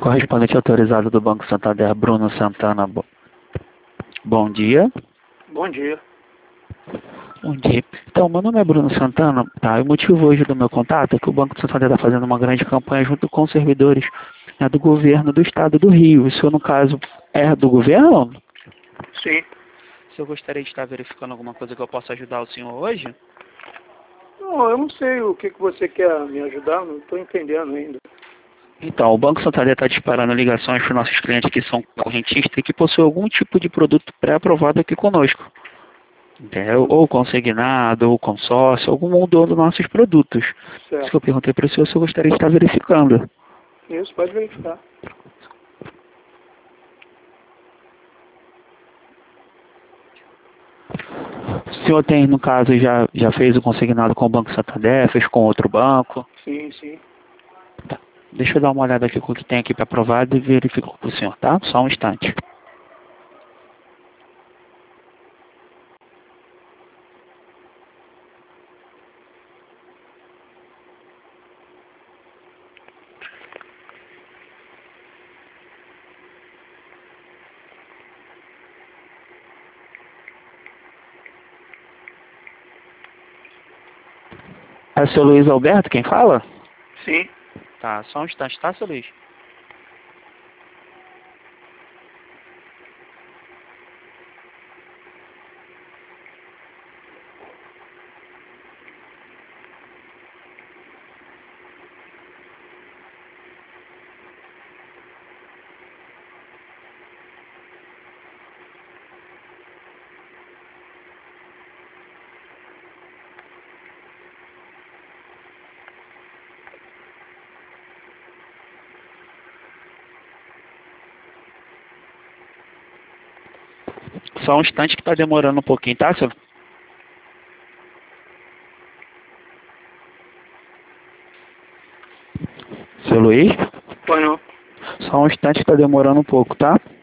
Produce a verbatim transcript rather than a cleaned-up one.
Correspondente autorizado do Banco Santander, Bruno Santana. Bo- Bom dia. Bom dia. Bom dia. Então, meu nome é Bruno Santana, tá? E o motivo hoje do meu contato é que o Banco Santander está fazendo uma grande campanha junto com os servidores, né, do governo do estado do Rio. O senhor, no caso, é do governo? Sim. O senhor gostaria de estar verificando alguma coisa que eu possa ajudar o senhor hoje? Não, eu não sei o que, que você quer me ajudar, não estou entendendo ainda. Então, o Banco Santander está disparando ligações para os nossos clientes que são correntistas e que possuem algum tipo de produto pré-aprovado aqui conosco. Entendeu? Ou consignado, ou consórcio, algum um dos nossos produtos. Isso Certo. que eu perguntei para o senhor se eu gostaria de estar verificando. Isso, pode verificar. O senhor tem, no caso, já, já fez o consignado com o Banco Santander, fez com outro banco? Sim, sim. Tá. Deixa eu dar uma olhada aqui com o que tem aqui para aprovado e verifico para o senhor, tá? Só um instante. É o seu Luiz Alberto quem fala? Sim. Tá, só um instante, tá, seu Luiz? Só um instante que tá demorando um pouquinho, tá, seu? Seu Luiz? Pois não. Só um instante que tá demorando um pouco, tá?